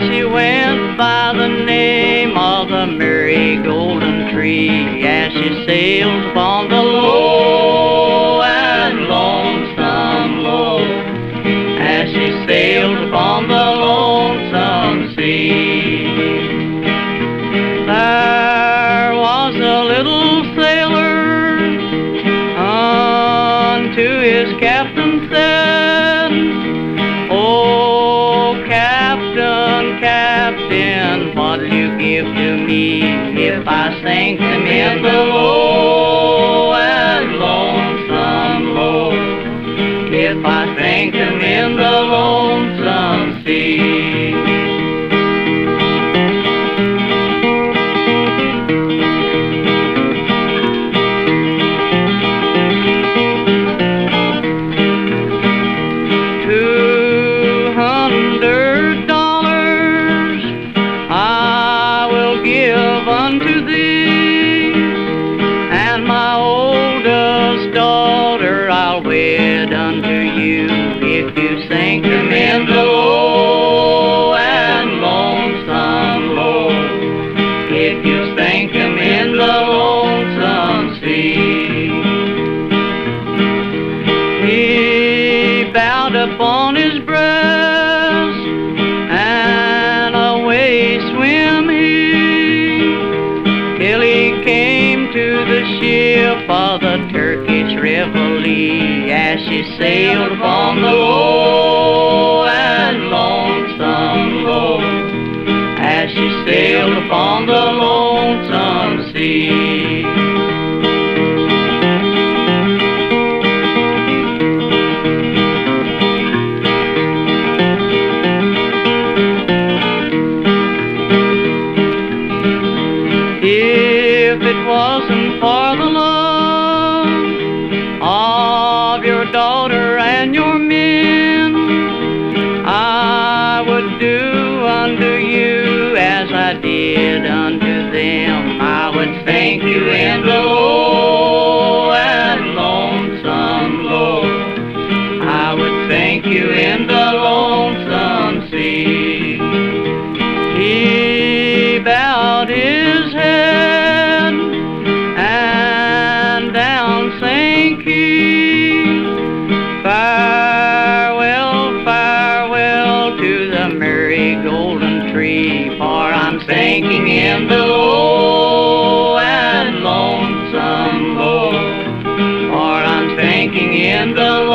she went by the name of the Merry Golden Tree, as she sailed upon the low and lonesome low, as she sailed upon the lonesome sea. There was a little sailor unto his captain said, "Oh, Captain, Captain, what'll you give to me if I sank them in the low and lonesome low, if I sank them in the lonesome sea?" $200 I will give unto thee, and my oldest daughter I'll wed unto you, if you sink them in the low and lonesome low, if you sink them in the lonesome sea. He bowed upon his breast, and away swim he, till he came to the ship of the Turkish Reveille, as she sailed upon the low and lonesome low, as she sailed upon the lonesome sea. If it wasn't for the love of your daughter and your men, I would do unto you as I did unto them. I would thank you in the low and lonesome low, I would thank you in the lonesome sea. He bowed his head, and down sank he. Farewell, farewell to the Merry Golden Tree, for I'm sinking in the low and lonesome low, for I'm sinking in the